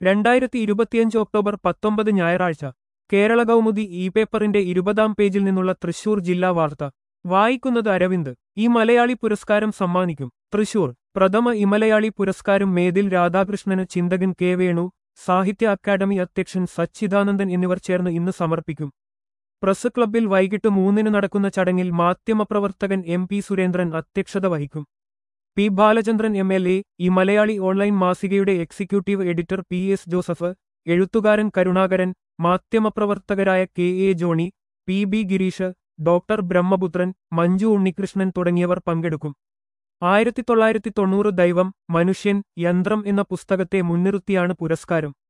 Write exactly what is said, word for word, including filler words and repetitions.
രണ്ടായിരത്തി ഇരുപത്തിയഞ്ച് ഒക്ടോബർ പത്തൊമ്പത് ഞായറാഴ്ച കേരള കൗമുദി ഇ പേപ്പറിന്റെ ഇരുപതാം പേജിൽ നിന്നുള്ള തൃശൂർ ജില്ലാ വാർത്ത വായിക്കുന്നത് അരവിന്ദ്. ഈ മലയാളി പുരസ്കാരം സമ്മാനിക്കും. തൃശൂർ പ്രഥമ ഇമലയാളി പുരസ്കാരം മേതിൽ രാധാകൃഷ്ണന് ചിന്തകൻ കെ വേണു, സാഹിത്യ അക്കാദമി അധ്യക്ഷൻ സച്ചിദാനന്ദൻ എന്നിവർ ചേർന്ന് ഇന്ന് സമർപ്പിക്കും. പ്രസ് ക്ലബ്ബിൽ വൈകിട്ട് മൂന്നിന് നടക്കുന്ന ചടങ്ങിൽ മാധ്യമപ്രവർത്തകൻ എം പി സുരേന്ദ്രൻ അധ്യക്ഷത വഹിക്കും. P Balachandran M L A, ഈ മലയാളി ഓൺലൈൻ മാസികയുടെ executive editor P S Joseph, എഴുത്തുകാരൻ കരുണാകരൻ, മാധ്യമപ്രവർത്തകരായ K A Johny, P B Girish, doctor Brahmaputran, Manju Unnikrishnan തുടങ്ങിയവർ പങ്കെടുക്കും. ആയിരത്തി തൊള്ളായിരത്തി തൊണ്ണൂറ് ദൈവം, മനുഷ്യൻ, യന്ത്രം എന്ന പുസ്തകത്തെ മുൻനിർത്തിയാണ് പുരസ്കാരം.